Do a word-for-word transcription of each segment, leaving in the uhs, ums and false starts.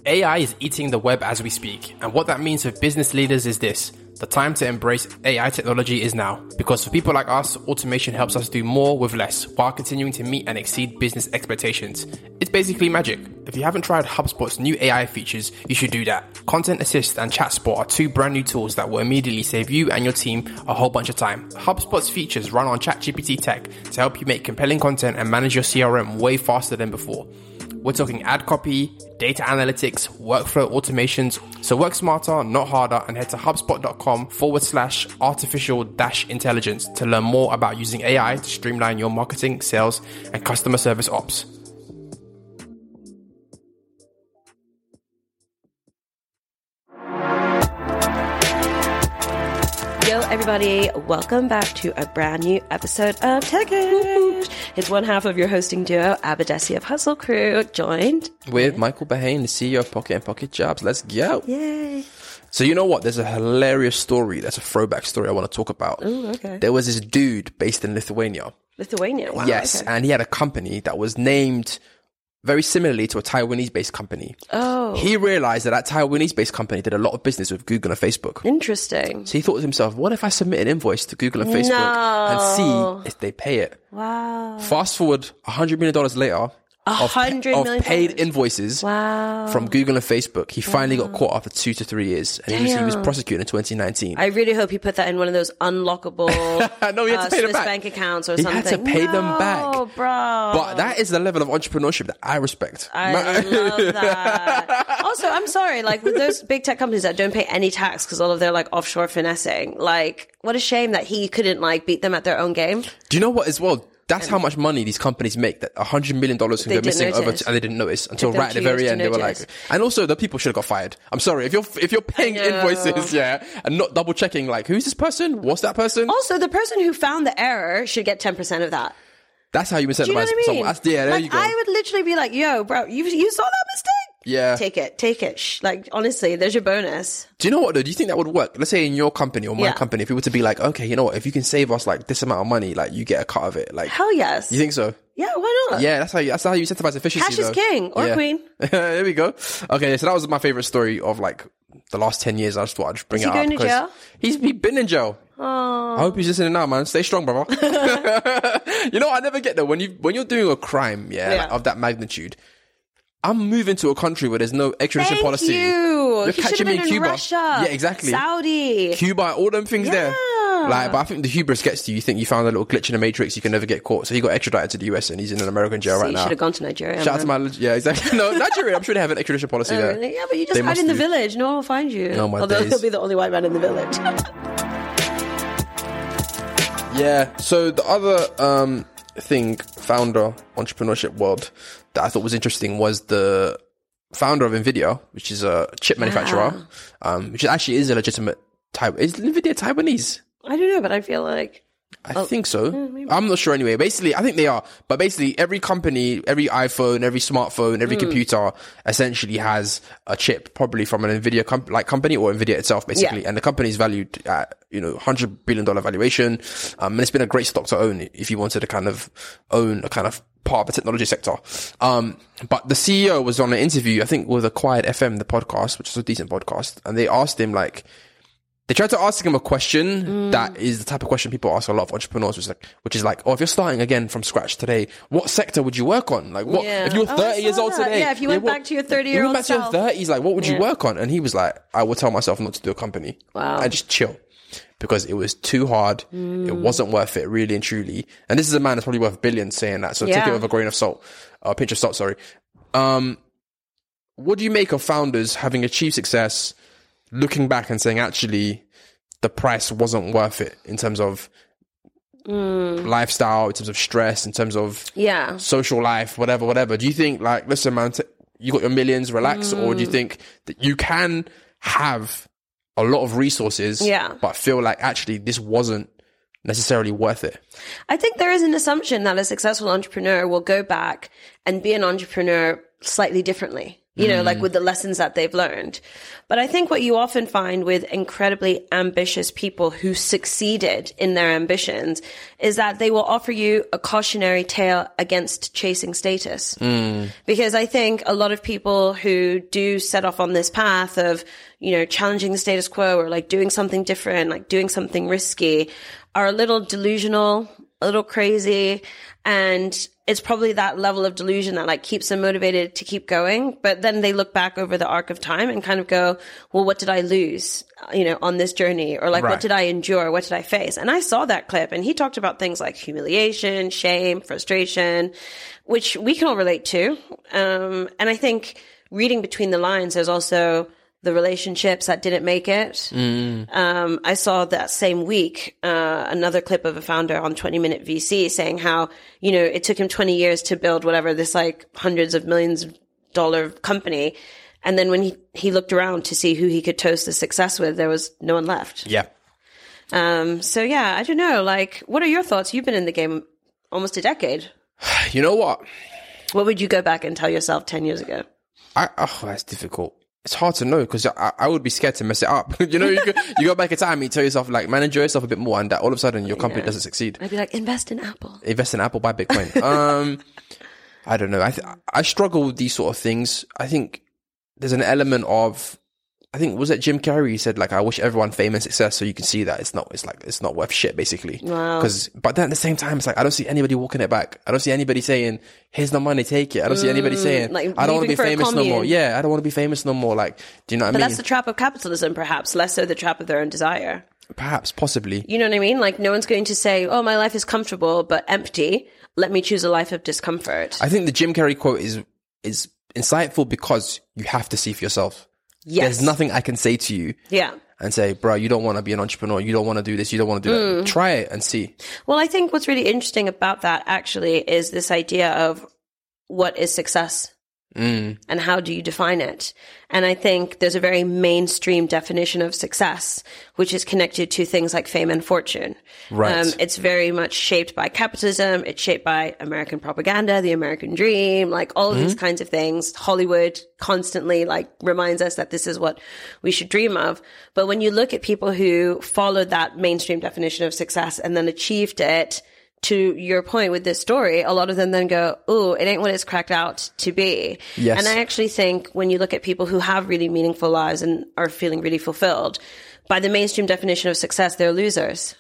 A I is eating the web as we speak, and what that means for business leaders is this. The time to embrace A I technology is now, because for people like us, automation helps us do more with less while continuing to meet and exceed business expectations. It's basically magic. If you haven't tried HubSpot's new A I features, you should do that. Content Assist and ChatSpot are two brand new tools that will immediately save you and your team a whole bunch of time. HubSpot's features run on ChatGPT tech to help you make compelling content and manage your C R M way faster than before. We're talking ad copy, data analytics, workflow automations. So work smarter, not harder, and head to HubSpot.com forward slash artificial dash intelligence to learn more about using A I to streamline your marketing, sales, and customer service ops. Yo, everybody, welcome back to a brand new episode of Techish. It's one half of your hosting duo, Abadesi of Hustle Crew, joined with Michael Bahane, the C E O of Pocket and Pocket Jobs. Let's go. Yay. So you know what? There's a hilarious story. That's a throwback story I want to talk about. Ooh, okay. There was this dude based in Lithuania. Lithuania, wow. Yes, okay. and he had a company that was named very similarly to a Taiwanese-based company. Oh. He realized that that Taiwanese-based company did a lot of business with Google and Facebook. Interesting. So he thought to himself, what if I submit an invoice to Google and Facebook No. and see if they pay it? Wow. Fast forward one hundred million dollars later A of, hundred of million paid dollars. invoices Wow. from Google and Facebook. He finally got caught after two to three years. And he was, he was Damn. prosecuted in twenty nineteen. I really hope he put that in one of those unlockable No, he had uh, to pay them Swiss back. bank accounts or He something. had to pay no, them back. Bro. But that is the level of entrepreneurship that I respect. I love that. Also, I'm sorry, like with those big tech companies that don't pay any tax because all of their like offshore finessing, like what a shame that he couldn't like beat them at their own game. Do you know what as well? That's how much money these companies make, that one hundred million dollars can They go didn't missing over, notice. t- and they didn't notice until Took them right at the two very years end. to They were notice. like, and also the people should have got fired. I'm sorry, if you're, if you're paying know. invoices, yeah, and not double checking, like, who's this person? What's that person? Also, the person who found the error should get ten percent of that. That's how you incentivize Do you know what I mean? someone. That's, yeah, there like, you go. I would literally be like, yo, bro, you, you saw that mistake? Yeah. Take it, take it. Shh. Like, honestly, there's your bonus. Do you know what though? Do you think that would work? Let's say in your company or my Yeah. company, if we were to be like, okay, you know what? If you can save us like this amount of money, like you get a cut of it. Like, Hell yes. you think so? Yeah, why not? Yeah, that's how you, that's how you incentivize efficiency. Cash is though. king, or Yeah. queen. There we go. Okay, so that was my favorite story of like the last ten years. I just thought I'd just bring Is it he up going to because jail? he's he's been in jail. Oh. I hope he's listening now, man. Stay strong, brother. You know, I never get there when you when you're doing a crime, yeah, Yeah. like, of that magnitude. I'm moving to a country where there's no extradition Thank policy. you. You're He should catching have me been in in Cuba. Russia. Yeah, exactly. Saudi. Cuba, all them things there. Yeah. Like, but I think the hubris gets to you. You think you found a little glitch in the matrix, you can never get caught. So he got extradited to the U S and he's in an American jail So right you now. should have gone to Nigeria. Shout out to man. my, yeah, exactly. No, Nigeria, I'm sure they have an extradition policy Oh, there. really? Yeah, but you just They hide must in the do. village. No one will find you. Oh, my Although days. he'll be the only white man in the village. Yeah. So the other um thing, founder entrepreneurship world, that I thought was interesting was the founder of Nvidia, which is a chip manufacturer, um, which actually is a legitimate Taiwan. Is Nvidia Taiwanese? I don't know, but I feel like I think so. I'm not sure anyway. Basically, I think they are. But basically, every company, every iPhone, every smartphone, every computer essentially has a chip, probably from an Nvidia com- like company or Nvidia itself, basically. Yeah. And the company is valued at, you know, one hundred billion dollars valuation. Um, and it's been a great stock to own if you wanted to kind of own a kind of part of the technology sector. Um, but the C E O was on an interview, I think with Acquired F M, the podcast, which is a decent podcast. And they asked him like, they tried to ask him a question Mm. that is the type of question people ask a lot of entrepreneurs, which is like, which is like, oh, if you're starting again from scratch today, what sector would you work on? Like, what Yeah. if you were Oh, I thirty years saw old that. today? Yeah, if you went what- back to your if thirty-year-old you went back to your self. thirties, like, what would you Yeah. work on? And he was like, I would tell myself not to do a company. Wow. And just chill. Because it was too hard. Mm. It wasn't worth it, really and truly. And this is a man that's probably worth billions saying that. So take Yeah. it with a grain of salt, a pinch of salt, sorry. Um, what do you make of founders having achieved success, looking back and saying, actually, the price wasn't worth it in terms of Mm. lifestyle, in terms of stress, in terms of Yeah. social life, whatever, whatever. Do you think, like, listen, man, t- you got your millions, relax, or Mm. do you think that you can have a lot of resources, Yeah. but feel like actually this wasn't necessarily worth it? I think there is an assumption that a successful entrepreneur will go back and be an entrepreneur slightly differently. you know, mm. like with the lessons that they've learned. But I think what you often find with incredibly ambitious people who succeeded in their ambitions is that they will offer you a cautionary tale against chasing status. Mm. Because I think a lot of people who do set off on this path of, you know, challenging the status quo or like doing something different, like doing something risky, are a little delusional, a little crazy, and it's probably that level of delusion that like keeps them motivated to keep going. But then they look back over the arc of time and kind of go, well, what did I lose, you know, on this journey? Or like, right. what did I endure? What did I face? And I saw that clip, and he talked about things like humiliation, shame, frustration, which we can all relate to. Um, and I think reading between the lines, there's also the relationships that didn't make it. Mm. Um, I saw that same week, uh, another clip of a founder on twenty minute V C saying how, you know, it took him twenty years to build whatever this like hundreds of millions of dollar company. And then when he, he looked around to see who he could toast the success with, there was no one left. Yeah. Um, so yeah, I don't know. Like, what are your thoughts? You've been in the game almost a decade. You know what? What would you go back and tell yourself ten years ago? I, oh, that's difficult. It's hard to know because I, I would be scared to mess it up. you know, you go, you go back in time and you tell yourself, like, manage yourself a bit more, and that all of a sudden your company yeah. doesn't succeed. I'd be like, invest in Apple. Invest in Apple, buy Bitcoin. um, I don't know. I th- I struggle with these sort of things. I think there's an element of, I think, was it Jim Carrey? He said, like, I wish everyone fame and success so you can see that it's not, it's like, it's not worth shit, basically. Wow. Cause, but then at the same time, it's like, I don't see anybody walking it back. I don't see anybody saying, here's the money, take it. I don't mm, see anybody saying, like, I don't want to be famous no more. Yeah, I don't want to be famous no more. Like, do you know what but I mean? But that's the trap of capitalism, perhaps, less so the trap of their own desire. Perhaps, possibly. You know what I mean? Like, no one's going to say, oh, my life is comfortable, but empty. Let me choose a life of discomfort. I think the Jim Carrey quote is, is insightful because you have to see for yourself. Yes. There's nothing I can say to you. Yeah. And say, bro, you don't want to be an entrepreneur. You don't want to do this. You don't want to do mm. that. Try it and see. Well, I think what's really interesting about that actually is this idea of what is success mm. and how do you define it? And I think there's a very mainstream definition of success, which is connected to things like fame and fortune. Right. Um, it's very much shaped by capitalism. It's shaped by American propaganda, the American dream, like all of mm-hmm. these kinds of things. Hollywood constantly like reminds us that this is what we should dream of. But when you look at people who followed that mainstream definition of success and then achieved it, to your point with this story, a lot of them then go, oh, it ain't what it's cracked out to be. Yes. And I actually think when you look at people who have really meaningful lives and are feeling really fulfilled, by the mainstream definition of success, they're losers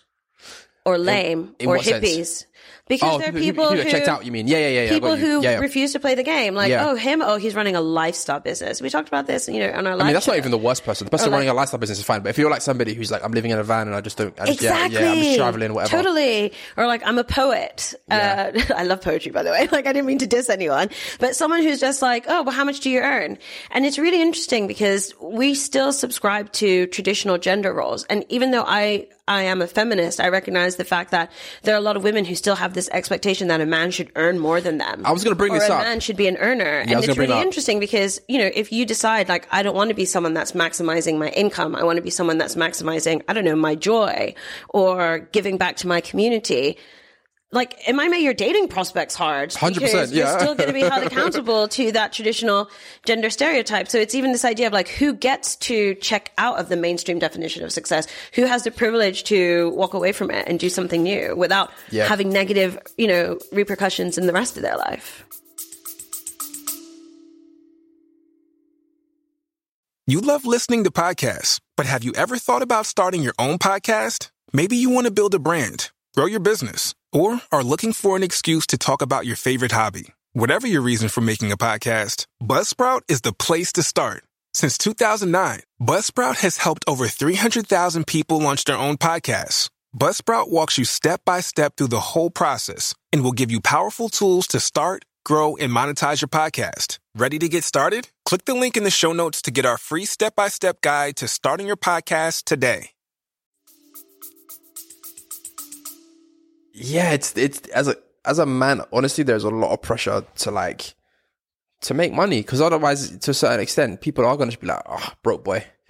or lame in, in or what hippies. Sense? Because oh, there are people, people who, who, who checked out. You mean? Yeah, yeah, yeah. People who yeah, yeah. refuse to play the game. Like, yeah. oh, him. Oh, he's running a lifestyle business. We talked about this, you know, on our. I mean, that's show. not even the worst person. The person or running like, a lifestyle business is fine. But if you're like somebody who's like, I'm living in a van and I just don't. I just, exactly. Yeah, yeah, I'm just traveling, whatever. Totally. Or like, I'm a poet. Yeah. Uh, I love poetry, by the way. Like, I didn't mean to diss anyone, but someone who's just like, oh, well, how much do you earn? And it's really interesting because we still subscribe to traditional gender roles, and even though I. I am a feminist, I recognize the fact that there are a lot of women who still have this expectation that a man should earn more than them. I was going to bring or this a up. A man should be an earner. Yeah, and it's really interesting because, you know, if you decide, like, I don't want to be someone that's maximizing my income, I want to be someone that's maximizing, I don't know, my joy or giving back to my community. Like, it might make your dating prospects hard. one hundred percent, because yeah. You're still going to be held accountable to that traditional gender stereotype. So it's even this idea of like, who gets to check out of the mainstream definition of success? Who has the privilege to walk away from it and do something new without yeah. having negative, you know, repercussions in the rest of their life? You love listening to podcasts, but have you ever thought about starting your own podcast? Maybe you want to build a brand, grow your business, or are looking for an excuse to talk about your favorite hobby. Whatever your reason for making a podcast, Buzzsprout is the place to start. Since two thousand nine, Buzzsprout has helped over three hundred thousand people launch their own podcasts. Buzzsprout walks you step by step through the whole process and will give you powerful tools to start, grow, and monetize your podcast. Ready to get started? Click the link in the show notes to get our free step-by-step guide to starting your podcast today. Yeah, it's it's as a as a man, honestly, there's a lot of pressure to like to make money, because otherwise, to a certain extent, people are going to be like, oh, broke boy.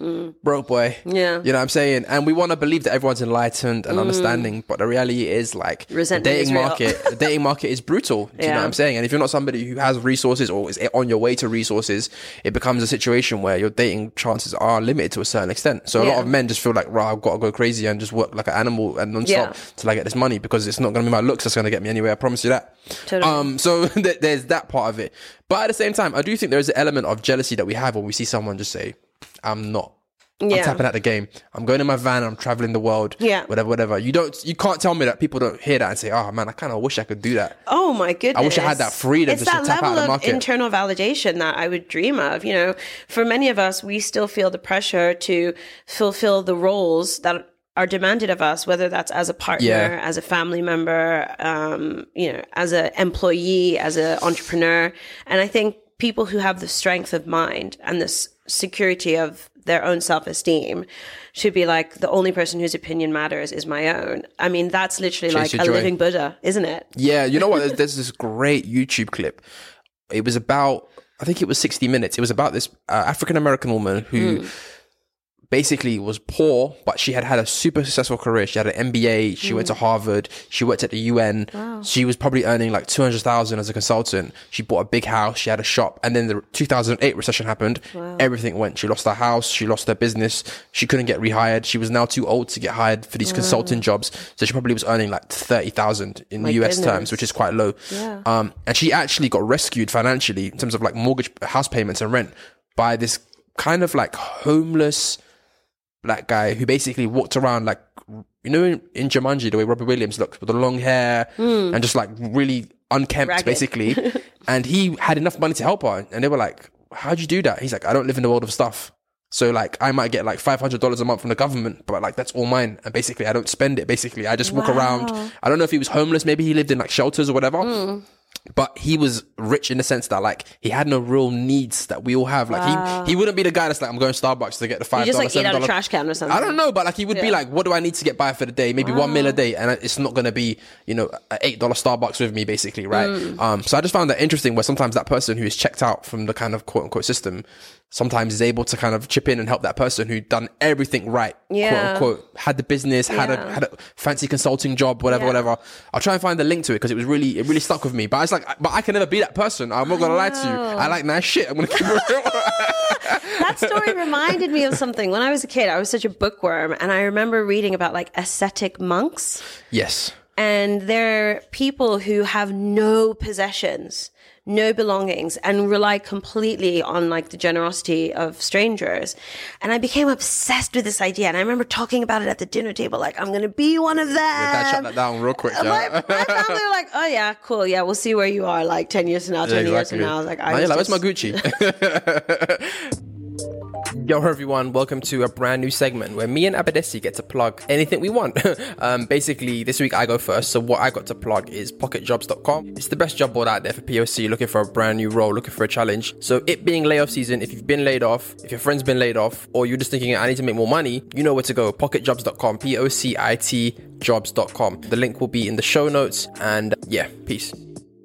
Mm. Broke boy. Yeah. You know what I'm saying? And we want to believe that everyone's enlightened and mm. understanding, but the reality is like Resentment the dating is real. market, the dating market is brutal. Do you yeah. know what I'm saying? And if you're not somebody who has resources or is on your way to resources, it becomes a situation where your dating chances are limited to a certain extent. So a yeah. lot of men just feel like, right, I've got to go crazy and just work like an animal and non-stop yeah. till I get this money, because it's not going to be my looks that's going to get me anywhere. I promise you that. Totally. Um, so th- there's that part of it. But at the same time, I do think there's an element of jealousy that we have when we see someone just say, I'm not. Yeah. I'm tapping at the game. I'm going in my van. I'm traveling the world. Yeah. Whatever, whatever. You don't, you can't tell me that people don't hear that and say, oh man, I kind of wish I could do that. Oh my goodness. I wish I had that freedom it's to that tap out level of the market. Of internal validation that I would dream of. You know, for many of us, we still feel the pressure to fulfill the roles that are demanded of us, whether that's as a partner, yeah. as a family member, um, you know, as an employee, as an entrepreneur. And I think people who have the strength of mind and this security of their own self-esteem should be like, the only person whose opinion matters is my own. I mean, that's literally Chase like a joy. living Buddha, isn't it? Yeah. You know what? There's, there's this great YouTube clip. It was about, I think it was sixty minutes. It was about this uh, African-American woman who mm. basically was poor, but she had had a super successful career. She had an M B A. She mm. went to Harvard. She worked at the U N. Wow. She was probably earning like two hundred thousand as a consultant. She bought a big house. She had a shop. And then the two thousand eight recession happened. Wow. Everything went. She lost her house. She lost her business. She couldn't get rehired. She was now too old to get hired for these wow. consulting jobs. So she probably was earning like thirty thousand in My U S goodness. terms, which is quite low. Yeah. Um, and she actually got rescued financially in terms of like mortgage, house payments and rent by this kind of like homeless black guy who basically walked around like, you know, in, in Jumanji, the way Robert Williams looked with the long hair mm. and just like really unkempt, Ragged. basically. And he had enough money to help her. And they were like, how'd you do that? He's like, I don't live in the world of stuff. So like, I might get like five hundred dollars a month from the government, but like, that's all mine. And basically, I don't spend it. Basically, I just walk wow. around. I don't know if he was homeless. Maybe he lived in like shelters or whatever. Mm. But he was rich in the sense that like he had no real needs that we all have. Like wow. he he wouldn't be the guy that's like, I'm going to Starbucks to get the five dollars. You just like eat out a trash can or something. I don't know, but like he would yeah. be like, what do I need to get by for the day? Maybe wow. one meal a day, and it's not going to be, you know, an eight dollar Starbucks with me, basically, right? Mm. Um, so I just found that interesting, where sometimes that person who is checked out from the kind of quote unquote system sometimes is able to kind of chip in and help that person who done everything right, yeah. quote unquote, had the business, had yeah. a had a fancy consulting job, whatever, yeah. whatever. I'll try and find the link to it because it was really it really stuck with me. But it's like, but I can never be that person. I'm not gonna lie to you. I like nice shit. I'm gonna keep it real. That story reminded me of something. When I was a kid, I was such a bookworm, and I remember reading about like ascetic monks. Yes. And they're people who have no possessions, no belongings, and rely completely on like the generosity of strangers. And I became obsessed with this idea. And I remember talking about it at the dinner table, like, I'm going to be one of them. Dad shut that down real quick. Yeah. My, my family were like, oh yeah, cool. Yeah, we'll see where you are like ten years from now, twenty yeah, exactly. years from now. I was like, I was yeah, like, just... where's my Gucci? Yo, everyone, welcome to a brand new segment where me and Abadesi get to plug anything we want. um, basically, this week I go first. So what I got to plug is pocket jobs dot com. It's the best job board out there for P O C, looking for a brand new role, looking for a challenge. So it being layoff season, if you've been laid off, if your friend's been laid off, or you're just thinking, I need to make more money, you know where to go. pocket jobs dot com, P O C I T jobs dot com. The link will be in the show notes. And yeah, peace.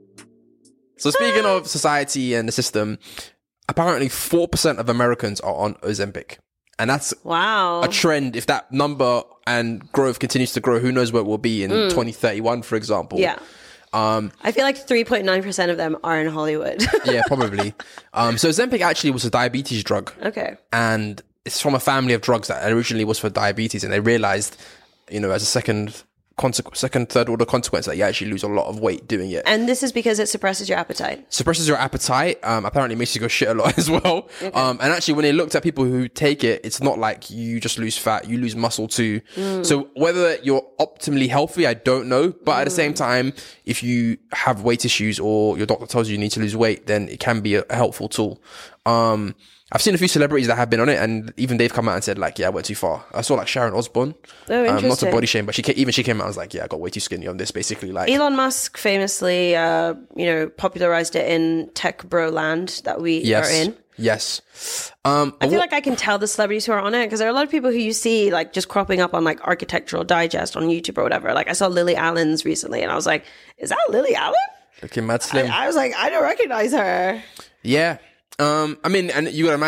So speaking of society and the system, apparently four percent of Americans are on Ozempic. And that's wow. a trend. If that number and growth continues to grow, who knows where it will be in mm. twenty thirty-one, for example. Yeah. Um, I feel like three point nine percent of them are in Hollywood. yeah, probably. Um, so Ozempic actually was a diabetes drug. Okay. And it's from a family of drugs that originally was for diabetes. And they realized, you know, as a second... Consequ- second, third order consequence that you actually lose a lot of weight doing it. And this is because it suppresses your appetite. Suppresses your appetite. Um, apparently makes you go shit a lot as well. Okay. Um, and actually when they looked at people who take it, it's not like you just lose fat, you lose muscle too. Mm. So whether you're optimally healthy, I don't know. But mm. at the same time, if you have weight issues or your doctor tells you you need to lose weight, then it can be a, a helpful tool. Um, I've seen a few celebrities that have been on it, and even they've come out and said, like, yeah, I went too far. I saw, like, Sharon Osbourne. Oh, interesting. Um, not to body shame, but she came, even she came out and was like, yeah, I got way too skinny on this, basically. Like Elon Musk famously, uh, you know, popularized it in tech bro land that we yes. are in. Yes. Um, I feel what- like I can tell the celebrities who are on it, because there are a lot of people who you see, like, just cropping up on, like, Architectural Digest on YouTube or whatever. Like, I saw Lily Allen's recently, and I was like, is that Lily Allen? Looking mad slim. I, I was like, I don't recognize her. Yeah. Um, I mean, and you gotta imagine,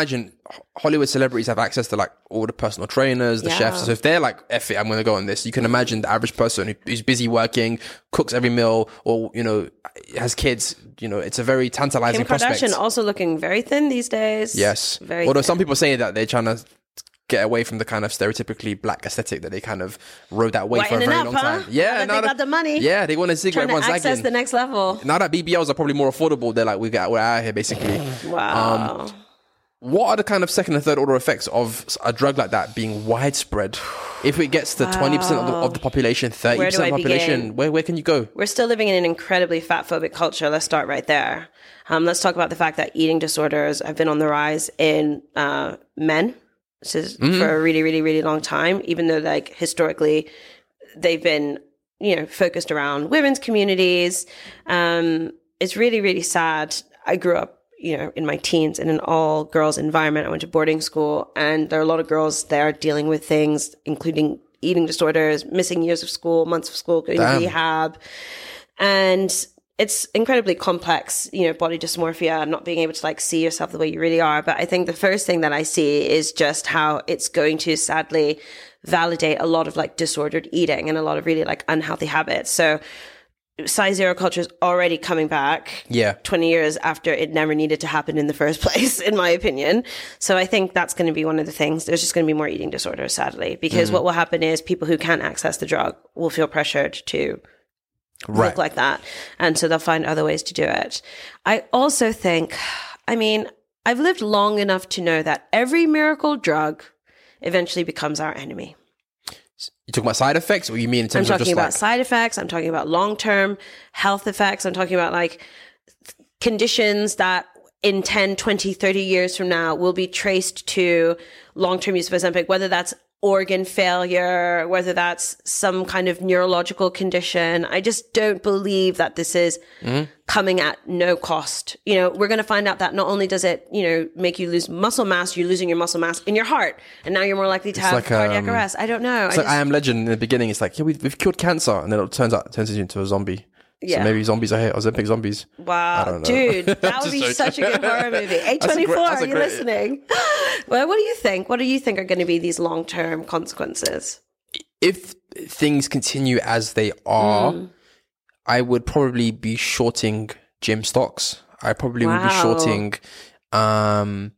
Hollywood celebrities have access to like all the personal trainers, the Yeah. chefs. So if they're like, F it, I'm going to go on this. You can imagine the average person who, who's busy working, cooks every meal, or, you know, has kids. You know, it's a very tantalizing Kim prospect. Kardashian also looking very thin these days. Yes. Very Although thin. some people say that they're trying to get away from the kind of stereotypically black aesthetic that they kind of rode that way for a Whitening very up, long huh? time. Now Yeah, that now they that- got the money. Yeah, they want to see Trying to everyone's access lagging. the next level. Now that B B Ls are probably more affordable, they're like, we got, we're out of here, basically. Wow. Um, what are the kind of second and third order effects of a drug like that being widespread? If it gets to twenty percent of the, of the population, thirty Where do percent of I the population, begin? where, where can you go? We're still living in an incredibly fat phobic culture. Let's start right there. Um, let's talk about the fact that eating disorders have been on the rise in uh, men. This is Mm-hmm. for a really, really, really long time, even though like historically they've been, you know, focused around women's communities. Um, it's really, really sad. I grew up, you know, in my teens in an all girls environment. I went to boarding school, and there are a lot of girls there dealing with things, including eating disorders, missing years of school, months of school, going Damn. to rehab. And it's incredibly complex, you know, body dysmorphia, not being able to like see yourself the way you really are. But I think the first thing that I see is just how it's going to sadly validate a lot of like disordered eating and a lot of really like unhealthy habits. So size zero culture is already coming back. Yeah. twenty years after it never needed to happen in the first place, in my opinion. So I think that's going to be one of the things. There's just going to be more eating disorders, sadly, because Mm-hmm. what will happen is people who can't access the drug will feel pressured to Right. look like that. And so they'll find other ways to do it. I also think, I mean, I've lived long enough to know that every miracle drug eventually becomes our enemy. You talking about side effects, or you mean in I'm terms of talking just about like... side effects. I'm talking about long-term health effects. I'm talking about like conditions that in ten, twenty, thirty years from now will be traced to long-term use of Ozempic, whether that's organ failure, whether that's some kind of neurological condition. I just don't believe that this is Mm-hmm. coming at no cost. You know, we're going to find out that not only does it, you know, make you lose muscle mass, you're losing your muscle mass in your heart. And now you're more likely to have like, cardiac um, arrest. I don't know. It's I like I Am Legend in the beginning. It's like, yeah, we've, we've cured cancer. And then it turns out, it turns you into a zombie. Yeah. So maybe zombies are here, Ozempic zombies. Wow, don't know. dude, that would Just be joking. such a good horror movie. A That's a twenty-four, great- that's are a you great- listening? Well, what do you think? What do you think are going to be these long-term consequences? If things continue as they are, Mm. I would probably be shorting gym stocks. I probably would be Wow. shorting, um,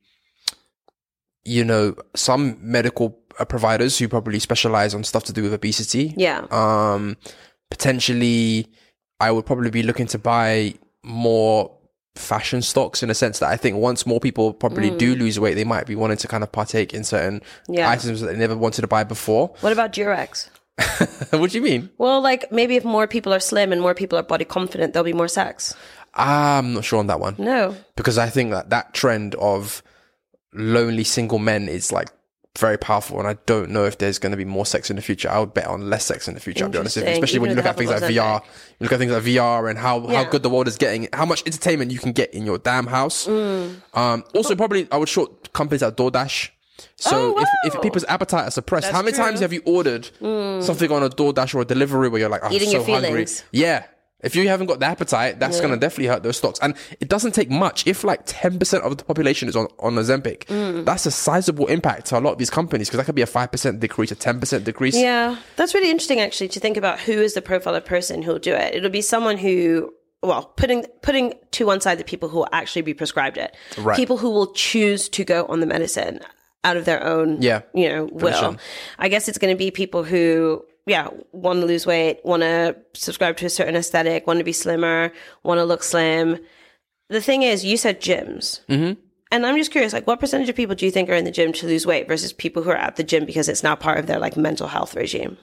you know, some medical uh, providers who probably specialize on stuff to do with obesity. Yeah. Um, potentially, I would probably be looking to buy more fashion stocks, in a sense that I think once more people probably do lose weight, they might be wanting to kind of partake in certain Mm. Yeah. items that they never wanted to buy before. What about Durex? What do you mean? Well, like maybe if more people are slim and more people are body confident, there'll be more sex. I'm not sure on that one. No. Because I think that that trend of lonely single men is like very powerful, and I don't know if there's going to be more sex in the future. I would bet on less sex in the future, I'll be honest with you. Interesting. Especially when you Even look with at the things help like of V R. You look at things like V R and how, how Yeah. good the world is getting, how much entertainment you can get in your damn house. Mm. Um, also, probably I would short companies like DoorDash. So Oh, if, wow. if people's appetite are suppressed, That's how many times true. have you ordered something on a DoorDash or a delivery where you're like, oh, I'm Eating so your hungry? feelings. Yeah. If you haven't got the appetite, that's going to definitely hurt those stocks. And it doesn't take much. If like ten percent of the population is on, on Ozempic, Mm. that's a sizable impact to a lot of these companies, because that could be a five percent decrease, a ten percent decrease. Yeah, that's really interesting actually to think about who is the profile of person who'll do it. It'll be someone who, well, putting putting to one side the people who will actually be prescribed it, Right. people who will choose to go on the medicine out of their own, Yeah. you know, will. Volition. I guess it's going to be people who, yeah, want to lose weight, want to subscribe to a certain aesthetic, want to be slimmer, want to look slim. The thing is, you said gyms. Mm-hmm. And I'm just curious, like, what percentage of people do you think are in the gym to lose weight versus people who are at the gym because it's now part of their like mental health regime?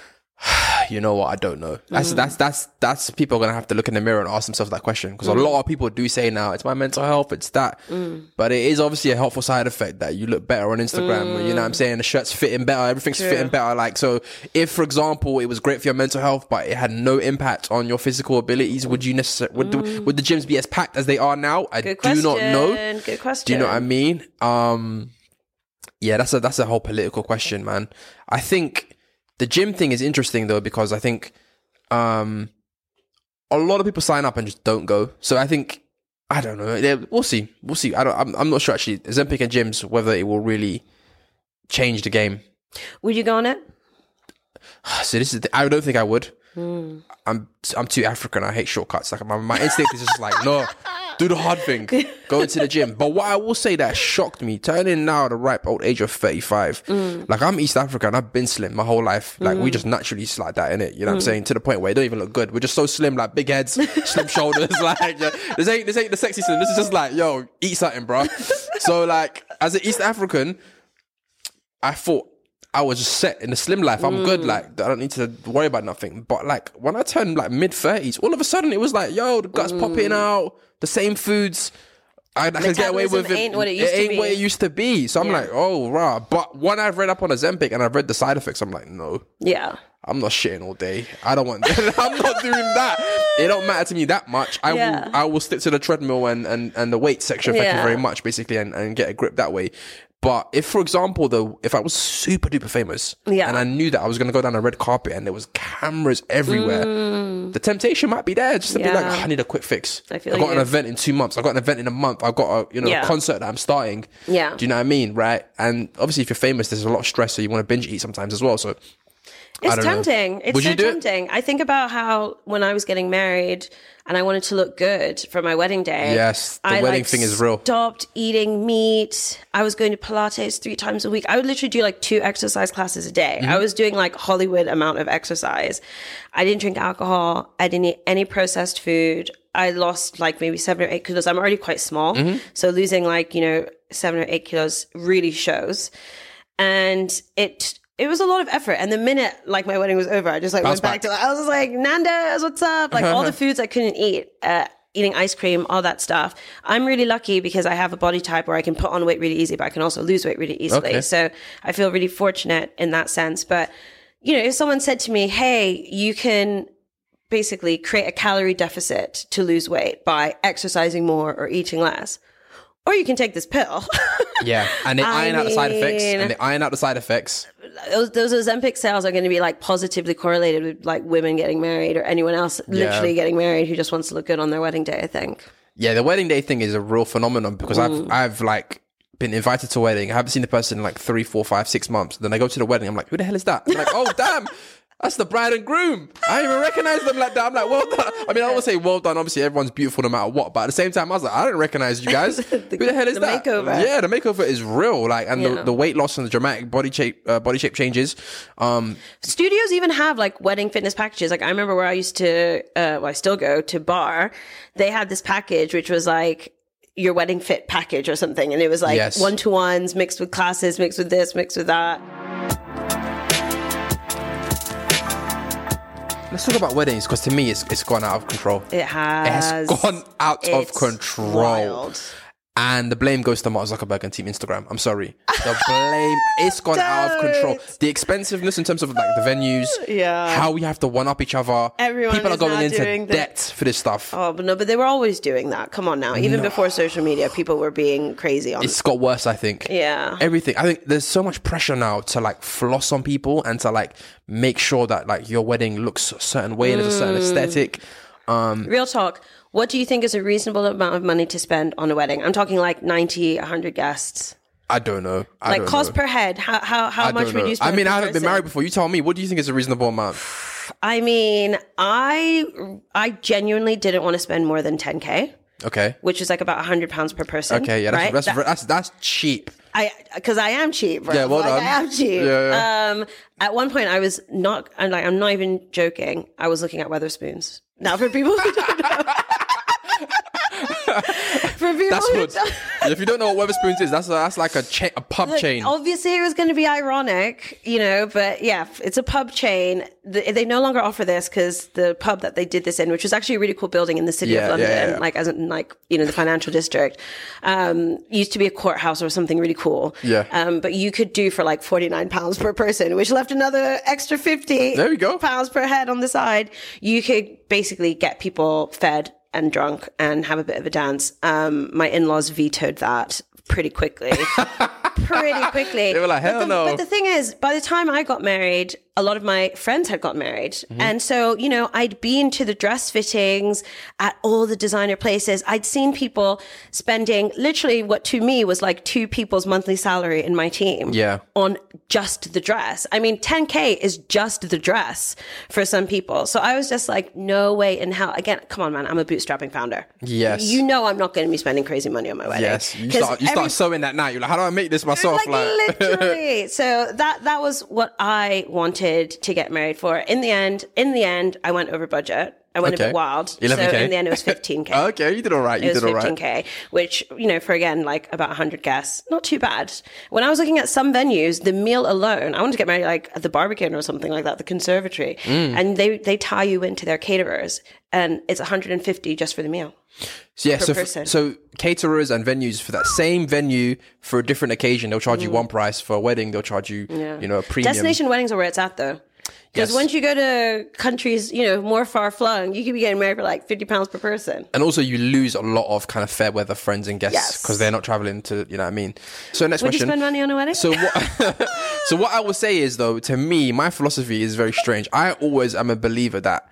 You know what? I don't know. That's Mm. that's that's that's people are gonna have to look in the mirror and ask themselves that question, because a lot of people do say now it's my mental health, it's that, Mm. but it is obviously a helpful side effect that you look better on Instagram. You know what I'm saying? The shirt's fitting better, everything's True. fitting better. Like, so if, for example, it was great for your mental health, but it had no impact on your physical abilities, would you necessarily would the, would the gyms be as packed as they are now? I Mm. Good do question. not know. Good question. Do you know what I mean? Um, yeah, that's a that's a whole political question, man. I think the gym thing is interesting though, because I think um, a lot of people sign up and just don't go. So I think I don't know. Yeah, we'll see. We'll see. I don't. I'm, I'm not sure actually. Ozempic and gyms, whether it will really change the game. Would you go on it? So this is. The, I don't think I would. Mm. I'm. I'm too African. I hate shortcuts. Like my, my instinct is just like no. Do the hard thing. Go into the gym. But what I will say that shocked me, turning now at the ripe old age of thirty-five. Mm. Like I'm East African. I've been slim my whole life. Like mm. we just naturally like that, innit? You know mm. what I'm saying? To the point where it don't even look good. We're just so slim, like big heads, slim shoulders. Like yeah, this ain't this ain't the sexy slim. This is just like, yo, eat something, bro. So like as an East African, I thought I was just set in the slim life. I'm mm. good. Like I don't need to worry about nothing. But like when I turned like mid thirties, all of a sudden it was like, yo, the guts mm. popping out. The same foods, I, I can get away with it. Ain't what it used it ain't to be. what it used to be. So I'm yeah. like, oh, rah. But when I've read up on Ozempic and I've read the side effects, I'm like, no. Yeah. I'm not shitting all day. I don't want that. I'm not doing that. It don't matter to me that much. I yeah. will I will stick to the treadmill and, and, and the weight section, thank yeah. you very much, basically, and, and get a grip that way. But if, for example, though, if I was super duper famous yeah. and I knew that I was going to go down a red carpet and there was cameras everywhere, mm. the temptation might be there just to yeah. be like, oh, I need a quick fix. I feel I've got you. an event in two months. I've got an event in a month. I've got a, you know, yeah. a concert that I'm starting. Yeah. Do you know what I mean? Right. And obviously if you're famous, there's a lot of stress. So you want to binge eat sometimes as well. So it's tempting. Know. It's Would so you do tempting. It? I think about how when I was getting married and I wanted to look good for my wedding day. Yes, the I, wedding like, thing is real. Stopped eating meat. I was going to Pilates three times a week. I would literally do like two exercise classes a day. Mm-hmm. I was doing like Hollywood amount of exercise. I didn't drink alcohol. I didn't eat any processed food. I lost like maybe seven or eight kilos. I'm already quite small. Mm-hmm. So losing like, you know, seven or eight kilos really shows. And it... It was a lot of effort. And the minute like my wedding was over, I just like Bounce went back, back to like, I was just like, Nando's, what's up? Like all the foods I couldn't eat, uh, eating ice cream, all that stuff. I'm really lucky because I have a body type where I can put on weight really easy, but I can also lose weight really easily. Okay. So I feel really fortunate in that sense. But, you know, if someone said to me, hey, you can basically create a calorie deficit to lose weight by exercising more or eating less, or you can take this pill. Yeah, and they iron I out mean, the side effects. And they iron out the side effects. Those, those Ozempic sales are going to be like positively correlated with like women getting married or anyone else literally yeah. getting married who just wants to look good on their wedding day, I think. Yeah, the wedding day thing is a real phenomenon because mm. I've I've like been invited to a wedding. I haven't seen the person in like three, four, five, six months. Then I go to the wedding. I'm like, who the hell is that? I'm like, oh damn. That's the bride and groom. I didn't even recognize them like that. I'm like, well done. I mean, I don't want to say well done. Obviously, everyone's beautiful no matter what. But at the same time, I was like, I don't recognize you guys. the, Who the hell is the that? Makeover. Yeah, the makeover is real. Like, and yeah. the, the weight loss and the dramatic body shape, uh, body shape changes. Um, Studios even have like wedding fitness packages. Like, I remember where I used to, uh, well, I still go to bar. They had this package which was like your wedding fit package or something, and it was like yes. one to ones mixed with classes, mixed with this, mixed with that. Let's talk about weddings because to me, it's it's gone out of control. It has. It has gone out of control. Wild. And the blame goes to Mark Zuckerberg and Team Instagram. I'm sorry. The blame, it's gone out of control. The expensiveness in terms of like the venues, yeah, how we have to one-up each other. Everyone People are going into debt the... for this stuff. Oh, but no, but they were always doing that. Come on now. Even no. before social media, people were being crazy on it. It's got worse, I think. Yeah. Everything. I think there's so much pressure now to like floss on people and to like make sure that like your wedding looks a certain way, mm. there's a certain aesthetic. Um, Real talk. What do you think is a reasonable amount of money to spend on a wedding? I'm talking like ninety, one hundred guests. I don't know. I like don't cost know. per head. How how how I much would you spend? I mean, I haven't person? been married before. You tell me. What do you think is a reasonable amount? I mean, I I genuinely didn't want to spend more than ten K. Okay. Which is like about one hundred pounds per person. Okay, yeah, that's right? that's, that, that's that's cheap. I because I am cheap, bro. Yeah, well like, done. I am cheap. Yeah, yeah. Um, at one point, I was not. I'm like, I'm not even joking. I was looking at Wetherspoons. Now, for people who don't know. For people that's who good. don't... If you don't know what Wetherspoons is, that's that's like a cha- a pub Look, chain. Obviously, it was going to be ironic, you know, but yeah, it's a pub chain. The, they no longer offer this because the pub that they did this in, which was actually a really cool building in the city yeah, of London, yeah, yeah. like as in like you know the financial district, um, used to be a courthouse or something really cool. Yeah. Um, but you could do for like forty-nine pounds per person, which left another extra fifty. There we go. Pounds per head on the side. You could basically get people fed and drunk and have a bit of a dance. Um, my in-laws vetoed that pretty quickly. pretty quickly. They were like, hell but the, no. But the thing is, by the time I got married, a lot of my friends had got married. Mm-hmm. And so, you know, I'd been to the dress fittings at all the designer places. I'd seen people spending literally what to me was like two people's monthly salary in my team yeah. on just the dress. I mean, ten K is just the dress for some people. So I was just like, no way in hell. Again, come on, man. I'm a bootstrapping founder. Yes. You know I'm not going to be spending crazy money on my wedding. Yes. You start, you every, start sewing that night. You're like, how do I make this myself? Like, like literally. So that that was what I wanted to get married for. In the end, in the end, I went over budget. I went okay. a bit wild. eleven K? So in the end, it was fifteen K. Okay, you did all right. You it was did all right. fifteen K, which, you know, for again, like about one hundred guests, not too bad. When I was looking at some venues, the meal alone, I wanted to get married like at the Barbican or something like that, the conservatory. Mm. And they, they tie you into their caterers and it's one hundred fifty just for the meal. So yeah, so, person. so caterers and venues for that same venue for a different occasion, they'll charge mm. you one price. For a wedding, they'll charge you, yeah. you know, a premium. Destination weddings are where it's at though. Because yes. once you go to countries, you know, more far-flung, you could be getting married for like fifty pounds per person. And also you lose a lot of kind of fair weather friends and guests because yes. they're not traveling to, you know what I mean? So next Would question. Would you spend money on a wedding? So what, so what I will say is though, to me, my philosophy is very strange. I always am a believer that,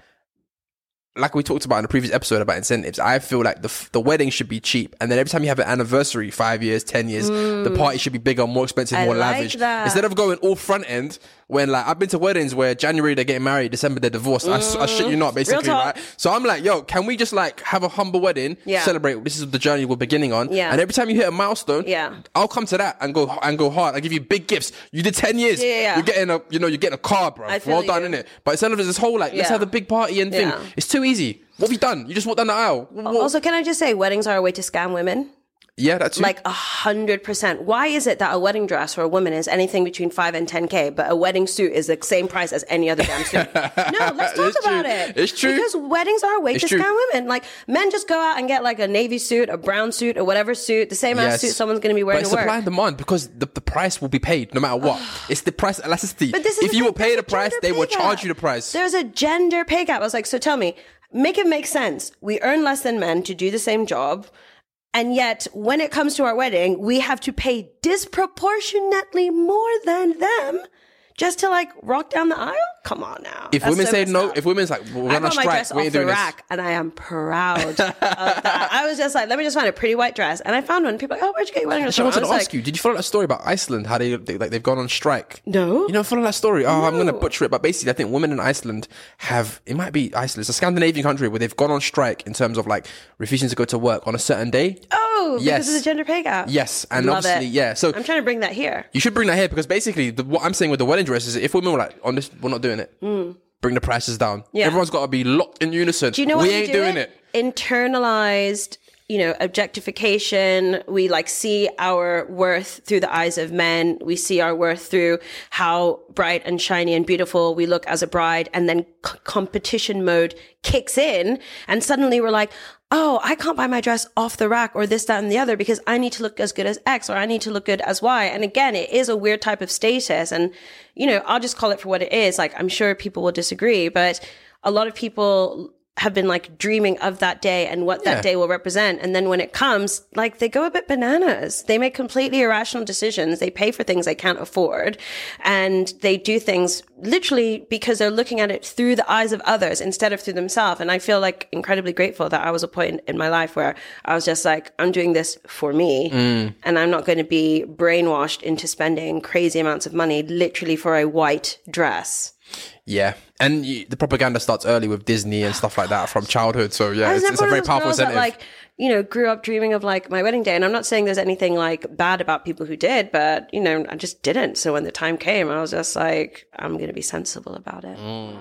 like we talked about in the previous episode about incentives, I feel like the the wedding should be cheap. And then every time you have an anniversary, five years, ten years, mm. the party should be bigger, more expensive, I more like lavish. That. Instead of going all front end, when like, I've been to weddings where January they're getting married, December they're divorced. Mm. I, I shit you not, basically, right? So I'm like, yo, can we just like have a humble wedding, yeah. celebrate, this is the journey we're beginning on. Yeah. And every time you hit a milestone, yeah. I'll come to that and go and go hard. I give you big gifts. You did ten years. Yeah, yeah. You're getting a, you know, you're getting a car, bro. Well done, innit? But instead of this whole like, let's yeah. have a big party and thing, yeah. it's too easy. What have you done? You just walked down the aisle. What? Also, can I just say, weddings are a way to scam women? Yeah, that's like a hundred percent. Why is it that a wedding dress for a woman is anything between five and ten K, but a wedding suit is the same price as any other damn suit? No, let's talk it's about true. it. It's true. Because weddings are a way it's to true. scam women. Like, men just go out and get like a navy suit, a brown suit, or whatever suit, the same yes. ass suit someone's going to be wearing but to work. But it's supply and demand because the, the price will be paid no matter what. It's the price elasticity. But this is if the you thing, will pay the price, they will gap. charge you the price. There's a gender pay gap. I was like, so tell me, make it make sense. We earn less than men to do the same job. And yet, when it comes to our wedding, we have to pay disproportionately more than them just to like rock down the aisle? Come on now. If That's women so say no, up. if women's like, we're I going to got my strike, dress we ain't off the doing rack this. and I am proud of that. I was just like, let me just find a pretty white dress. And I found one. People are like, oh, where'd you get your wedding dress I from? wanted I was to ask like, you, did you follow that story about Iceland? How they, they like they've gone on strike? No. You don't follow that story? Oh, no. I'm going to butcher it. But basically, I think women in Iceland have, it might be Iceland, it's a Scandinavian country where they've gone on strike in terms of like refusing to go to work on a certain day. Oh, yes. because of the gender pay gap. Yes. And Love obviously, it. yeah. So I'm trying to bring that here. You should bring that here because basically the, what I'm saying with the wedding dress is if women were like, on this, we're not doing it. Mm. Bring the prices down. Yeah. Everyone's got to be locked in unison. Do you know we what ain't do doing it? it. Internalized, you know, objectification. We like see our worth through the eyes of men. We see our worth through how bright and shiny and beautiful we look as a bride. And then c- competition mode kicks in. And suddenly we're like, oh, I can't buy my dress off the rack or this, that, and the other because I need to look as good as X or I need to look good as Y. And again, it is a weird type of status. And, you know, I'll just call it for what it is. Like, I'm sure people will disagree, but a lot of people have been like dreaming of that day and what yeah. that day will represent. And then when it comes, like they go a bit bananas. They make completely irrational decisions. They pay for things they can't afford. And they do things literally because they're looking at it through the eyes of others instead of through themselves. And I feel like incredibly grateful that I was a point in my life where I was just like, I'm doing this for me. Mm. And I'm not going to be brainwashed into spending crazy amounts of money literally for a white dress. Yeah. And you, the propaganda starts early with Disney and stuff like that from childhood. So yeah, it's, it's a one very of those powerful girls incentive. That, like, you know, grew up dreaming of like my wedding day. And I'm not saying there's anything like bad about people who did, but you know, I just didn't. So when the time came, I was just like, I'm going to be sensible about it. Mm.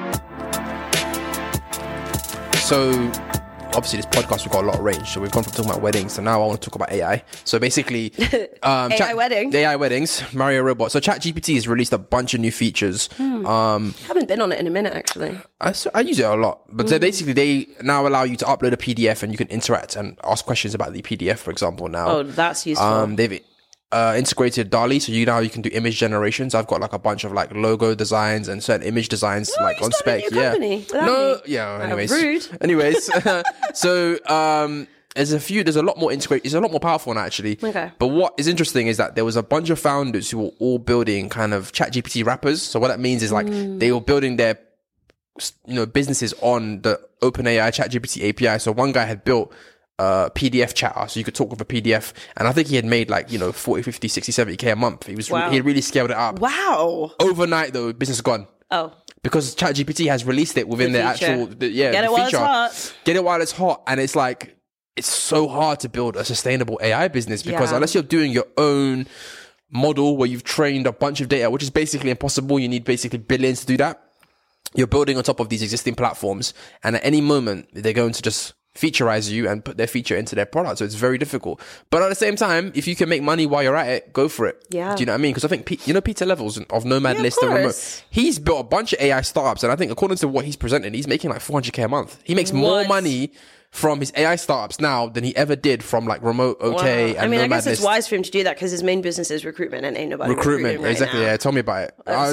So obviously this podcast, we've got a lot of range. So we've gone from talking about weddings. So now I want to talk about A I. So basically, um, A I chat, wedding. A I weddings, Mario Robot. So ChatGPT has released a bunch of new features. Hmm. Um, haven't been on it in a minute, actually. I, I use it a lot. But mm. basically, they now allow you to upload a P D F and you can interact and ask questions about the P D F, for example, now. Oh, that's useful. Um, they've uh, integrated DALL-E. So you know how you can do image generations. I've got like a bunch of like logo designs and certain image designs oh, like you on spec. A new yeah. company No, me. yeah, anyways. Rude. Anyways. so, um, There's a few, there's a lot more integrate. It's a lot more powerful now, actually. Okay. But what is interesting is that there was a bunch of founders who were all building kind of ChatGPT wrappers. So what that means is like mm. they were building their, you know, businesses on the OpenAI ChatGPT A P I. So one guy had built a P D F chatter, so you could talk with a P D F. And I think he had made like, you know, forty, fifty, sixty, seventy K a month. He was, wow. he had really scaled it up. Wow. Overnight though, business gone. Oh. Because ChatGPT has released it within the their actual, the, yeah, Get the it while feature. it's hot. Get it while it's hot. And it's like, it's so hard to build a sustainable A I business because yeah. unless you're doing your own model where you've trained a bunch of data, which is basically impossible, you need basically billions to do that. You're building on top of these existing platforms, and at any moment they're going to just featureize you and put their feature into their product. So it's very difficult. But at the same time, if you can make money while you're at it, go for it. Yeah. Do you know what I mean? Because I think, P- you know, Peter Levels of Nomad yeah, List of and Remote, he's built a bunch of A I startups, and I think according to what he's presenting, he's making like four hundred K a month. He makes what? more money from his A I startups now than he ever did from like Remote O K wow. and I mean, Nomad I guess List. it's wise for him to do that because his main business is recruitment and ain't nobody Recruitment, right exactly. now. Yeah, tell me about it. I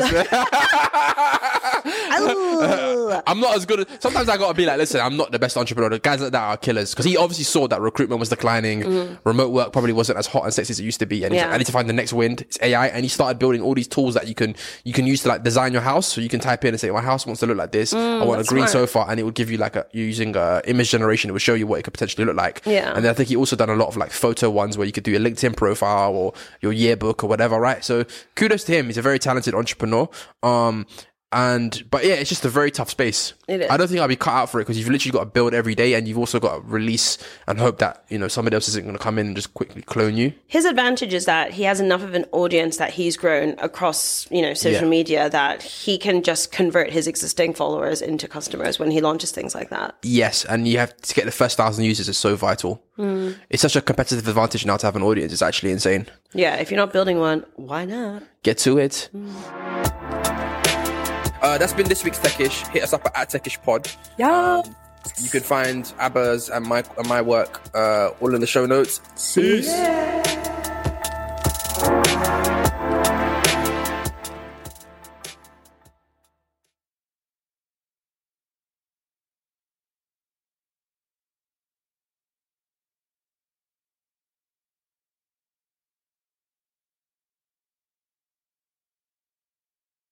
was, I'm not as good as, sometimes I gotta be like, listen, I'm not the best entrepreneur. The guys like that are killers. Because he obviously saw that recruitment was declining. Mm. Remote work probably wasn't as hot and sexy as it used to be. And he's yeah. like, I need to find the next wind. It's A I. And he started building all these tools that you can you can use to like design your house. So you can type in and say, my house wants to look like this. Mm, I want a green smart. sofa. And it would give you like a, using uh, image generation, it would show you what it could potentially look like. Yeah. And then I think he also done a lot of like photo ones where you could do your LinkedIn profile or your yearbook or whatever, right? So kudos to him. He's a very talented entrepreneur. Um, and, but yeah, it's just a very tough space. It is. I don't think I'll be cut out for it because you've literally got to build every day and you've also got to release and hope that, you know, somebody else isn't going to come in and just quickly clone you. His advantage is that he has enough of an audience that he's grown across, you know, social Yeah. media that he can just convert his existing followers into customers when he launches things like that. Yes, and you have to get the first thousand users is so vital. Mm. It's such a competitive advantage now to have an audience. It's actually insane. Yeah, if you're not building one, why not? Get to it. Mm. Uh, that's been this week's Techish. Hit us up at, at Techish Pod. Yeah. Um, you can find Abba's and my and my work uh, all in the show notes. Peace. Yeah.